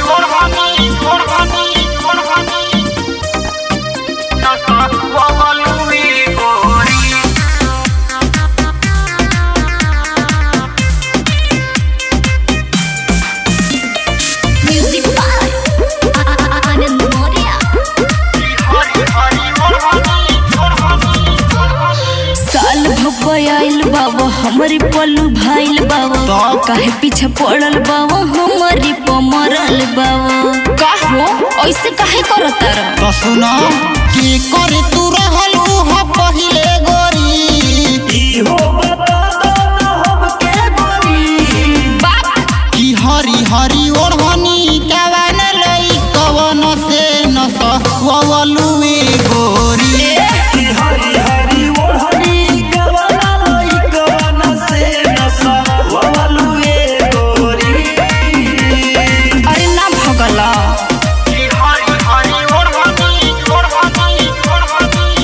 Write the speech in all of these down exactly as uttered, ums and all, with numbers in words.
आइल बाबा हमारी पल्लू भाइल बाबा काहे पीछे पड़ल बाबा हमारी पमरल बाबा का हो ऐसे काहे करत रे तो सुनो की करे तू रहल उहा पहिले गोरी ई हो बता दो हम के गोरी बाप की हरी हरी ओढ़नी कवन लई कवन से न सवलू ए गोरी की हरी हरी ओढ़नी कवन लई कवन से न सवलू ए गोरी अरे ना भगला की हरी हरी ओढ़नी ओढ़नी ओढ़नी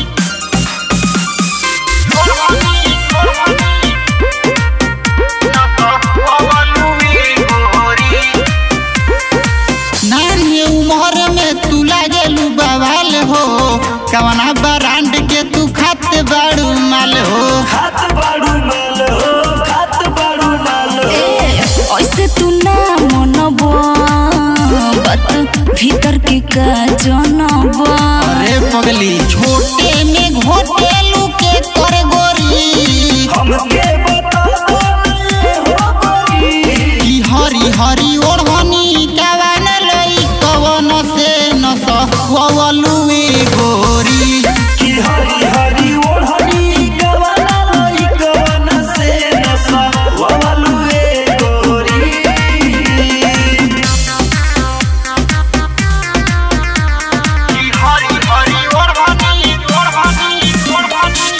नानी उम्र में तू लागेलू बवाल हो कवना ब्रांड के तू खाते बाड़ू माल हो खात बाड़ू माल हो खात बाड़ू माल हो ए ऐसे तू ना मनबो बात भीतर के का जनबो अरे पगली छोटे में घोटेलू के कर गोरी हमके बता दो ये हो गोरी की हरी हरी ओढ़नी कवन लई कवन से न सवलू ए गोरी की हरी हरी ओढ़नी कवन लई कवन से न सवलू ए गोरी की हरी हरी ओढ़नी ओढ़नी ओढ़नी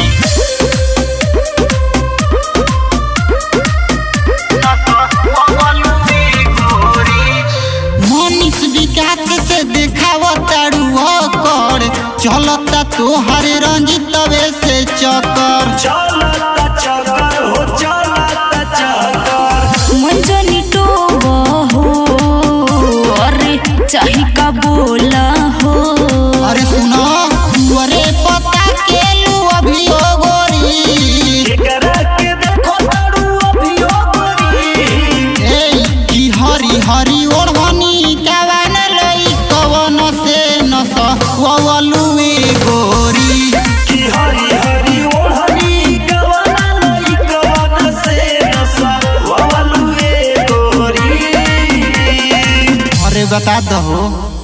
मनीष विकास से देखावतारू कर चलता तोहर रंजितवे से चक्कर चलता चक्कर हो चलता चक्कर मंजनी टोबो हो अरे चाही का बोला हो अरे सुनो अरे पता केलू अभी ओ गोरी एकरा के देखो तारू अभी हो गोरी ए की हरी हरी ओढ़नी कवन लई कवन से न सवलू ए गोरी की हरी हरी ओढ़नी कवन लई कवन से न सवलू ए गोरी अरे बता दो